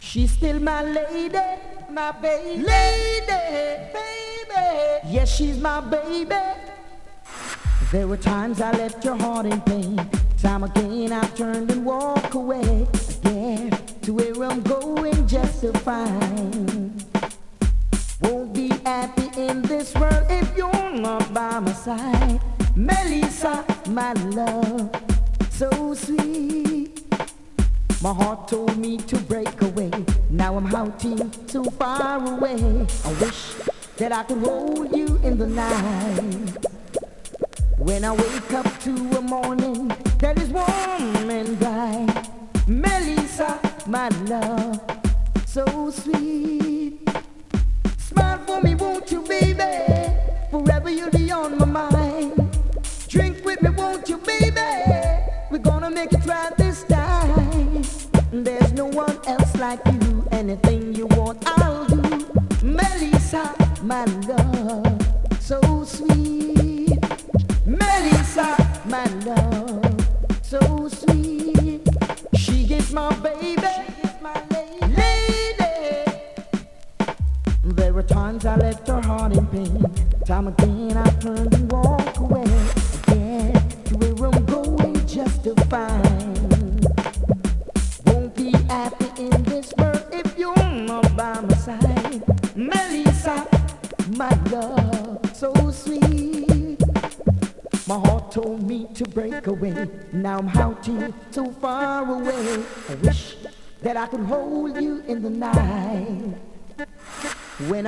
She's still my lady, my baby, lady, baby. Yes, she's my baby. There were times I left your heart in pain. Time again I turned and walked away again to where I'm going just to find. Won't be happy in this world if you're not by my side. Melissa, my love, so sweet. My heart told me to break away. Now I'm howling too far away. I wish that I could hold you in the night. When I wake up to a morning that is warm and bright. Melissa, my love, so sweet. Smile for me, won't you, baby? Forever you'll be on my mind. Drink with me, won't you, baby? We're gonna make it right this time. There's no one else like you. Anything you want, I'll do. Melissa, my love, so sweet. Melissa, my love, so sweet. She is my baby, my lady. There were times I left her heart in pain. Time again I turned and walked away again to where I'm going just to find. Won't be happy in this world if you're not by my side. Melissa, my love, so sweet. My heart told me to break away. Now I'm howling so far away. I wish that I could hold you in the night. When